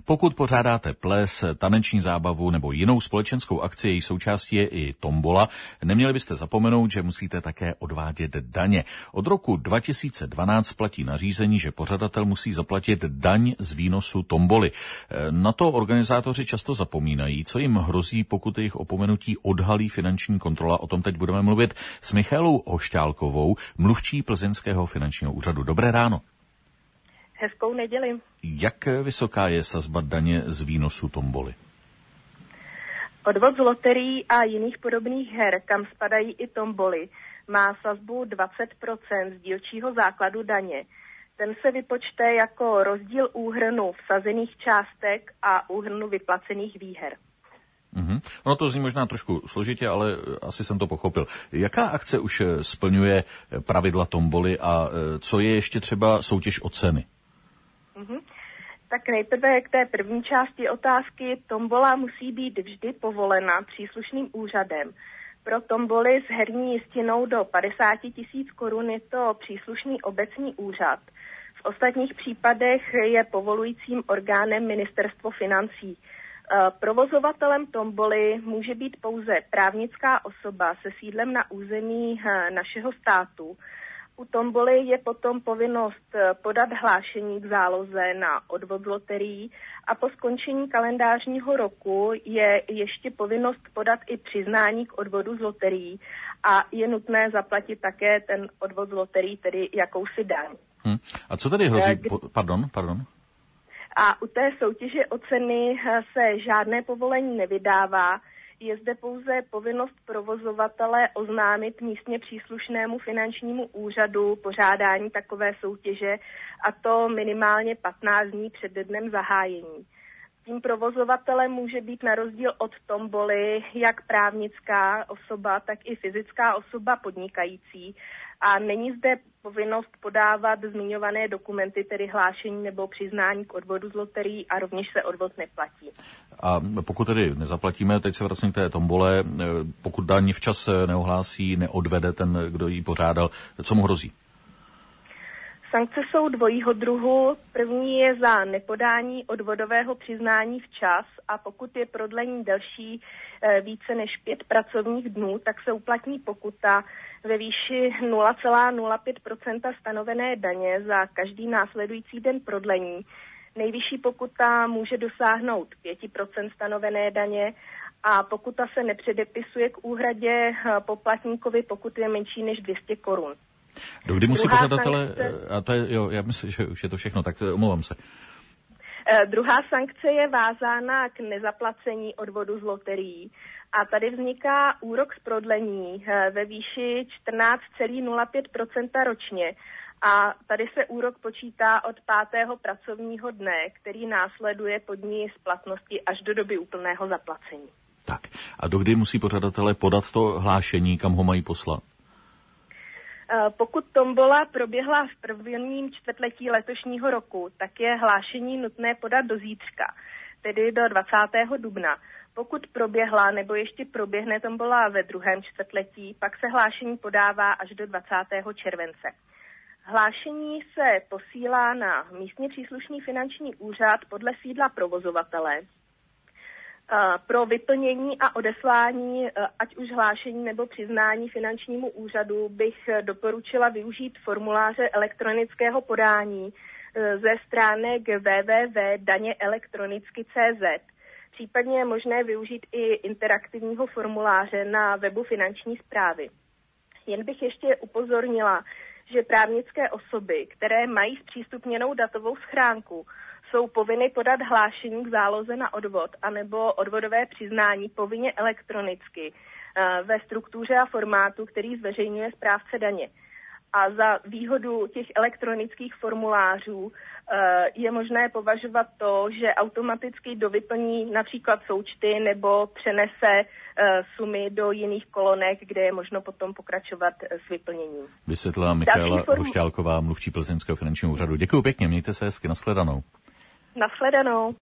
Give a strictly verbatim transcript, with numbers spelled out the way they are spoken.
Pokud pořádáte ples, taneční zábavu nebo jinou společenskou akci, její součástí je i tombola, neměli byste zapomenout, že musíte také odvádět daně. Od roku dva tisíce dvanáct platí nařízení, že pořadatel musí zaplatit daň z výnosu tomboly. Na to organizátoři často zapomínají, co jim hrozí, pokud jejich opomenutí odhalí finanční kontrola. O tom teď budeme mluvit s Michaelou Hošťálkovou, mluvčí Plzeňského finančního úřadu. Dobré ráno. Hezkou neděli. Jak vysoká je sazba daně z výnosu tomboly? Odvod z loterií a jiných podobných her, kam spadají i tomboly, má sazbu dvacet procent z dílčího základu daně. Ten se vypočte jako rozdíl úhrnu vsazených částek a úhrnu vyplacených výher. Mm-hmm. Ono to zní možná trošku složitě, ale asi jsem to pochopil. Jaká akce už splňuje pravidla tomboly a co je ještě třeba soutěž o ceny? Mm-hmm. Tak nejprve k té první části otázky. Tombola musí být vždy povolena příslušným úřadem. Pro tomboly s herní jistinou do padesát tisíc korun je to příslušný obecní úřad. V ostatních případech je povolujícím orgánem Ministerstvo financí. Provozovatelem tomboly může být pouze právnická osoba se sídlem na území našeho státu. U tomboly je potom povinnost podat hlášení k záloze na odvod z loterií a po skončení kalendářního roku je ještě povinnost podat i přiznání k odvodu z loterií a je nutné zaplatit také ten odvod z loterií, tedy jakousi daň. Hmm. A co tady hrozí? Pardon, pardon. A u té soutěže o ceny se žádné povolení nevydává. Je zde pouze povinnost provozovatele oznámit místně příslušnému finančnímu úřadu pořádání takové soutěže, a to minimálně patnáct dní před dnem zahájení. Tím provozovatelem může být na rozdíl od tomboly jak právnická osoba, tak i fyzická osoba podnikající. A není zde povinnost podávat zmiňované dokumenty, tedy hlášení nebo přiznání k odvodu z loterií, a rovněž se odvod neplatí. A pokud tedy nezaplatíme, teď se vracím k té tombole, pokud daň včas neohlásí, neodvede ten, kdo ji pořádal, co mu hrozí? Sankce jsou dvojího druhu. První je za nepodání odvodového přiznání včas, a pokud je prodlení delší více než pět pracovních dnů, tak se uplatní pokuta ve výši nula celá nula pět procenta stanovené daně za každý následující den prodlení. Nejvyšší pokuta může dosáhnout pět procent stanovené daně a pokuta se nepředepisuje k úhradě poplatníkovi, pokud je menší než dvě stě korun. Dokdy musí pořadatele, a to je, jo, já myslím, že už je to všechno, tak omlouvám se. Eh, druhá sankce je vázána k nezaplacení odvodu z loterií. A tady vzniká úrok z prodlení eh, ve výši čtrnáct celá nula pět procenta ročně. A tady se úrok počítá od pátého pracovního dne, který následuje po dní splatnosti až do doby úplného zaplacení. Tak, a dokdy musí pořadatelé podat to hlášení, kam ho mají poslat? Pokud tombola proběhla v prvním čtvrtletí letošního roku, tak je hlášení nutné podat do zítřka, tedy do dvacátého dubna. Pokud proběhla nebo ještě proběhne tombola ve druhém čtvrtletí, pak se hlášení podává až do dvacátého července. Hlášení se posílá na místně příslušný finanční úřad podle sídla provozovatele. Pro vyplnění a odeslání, ať už hlášení nebo přiznání finančnímu úřadu, bych doporučila využít formuláře elektronického podání ze stránek w w w tečka daně elektronicky tečka c z. Případně je možné využít i interaktivního formuláře na webu finanční správy. Jen bych ještě upozornila, že právnické osoby, které mají zpřístupněnou datovou schránku, jsou povinny podat hlášení k záloze na odvod anebo odvodové přiznání povinně elektronicky ve struktuře a formátu, který zveřejňuje správce daně. A za výhodu těch elektronických formulářů je možné považovat to, že automaticky dovyplní například součty nebo přenese sumy do jiných kolonek, kde je možno potom pokračovat s vyplněním. Vysvětlila Michaela form... Hošťálková, mluvčí Plzeňského finančního úřadu. Děkuji pěkně, mějte se hezky, nashledanou. Nashledanou.